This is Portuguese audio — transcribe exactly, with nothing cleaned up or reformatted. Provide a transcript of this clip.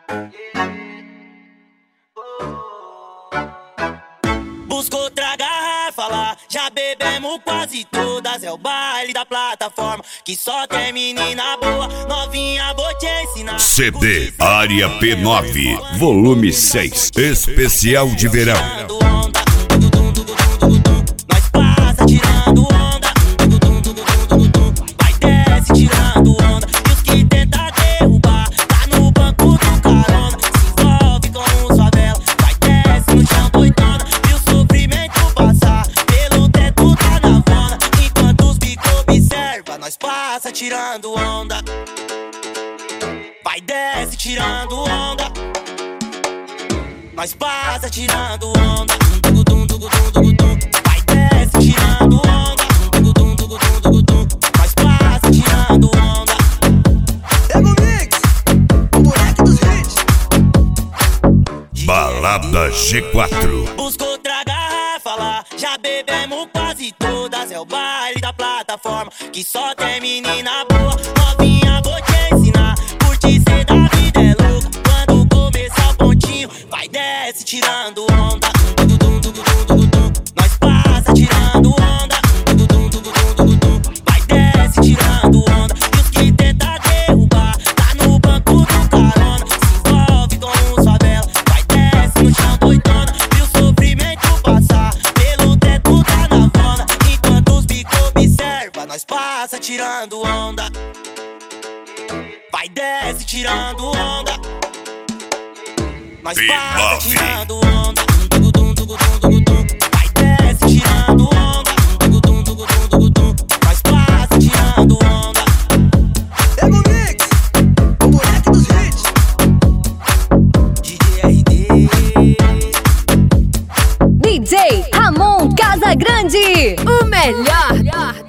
Busco outra garrafa lá, já bebemos quase todas. É o baile da plataforma, que só tem menina boa. Novinha, vou te ensinar. C D Área P nove, volume seis, especial de verão. Nós passa tirando onda, vai desce tirando onda. E os que tenta derrubar, tá no banco do carona. Se envolve com os favela, vai desce no chão doidona. E o sofrimento passar pelo teto da navona. Enquanto os bicos observa, nós passa tirando onda. Vai desce tirando onda, nós passa tirando onda. Vai desce tirando onda, nós passa tirando onda. Pega o mix, o moleque dos hits. Balada G quatro. Busco outra garrafa lá, já bebemos quase todas. É o baile da plataforma, que só tem menina boa. Novinha, vou te ensinar, curtir cê da vida é louca. Quando começar o pontinho, vai desce tirando onda. Nós passa tirando onda, vai desce tirando onda. E os que tenta derrubar, tá no banco do carona. Se envolve com os favela, vai desce no chão doidona. E o sofrimento passar pelo teto da navona. Enquanto os bicos observa, nós passa tirando onda. Vai desce tirando onda, nós passa tirando onda. Vai desce tirando onda, nós passa tirando onda. Pega o mix, o moleque dos hits. D J R D, D J Ramon Casagrande, o melhor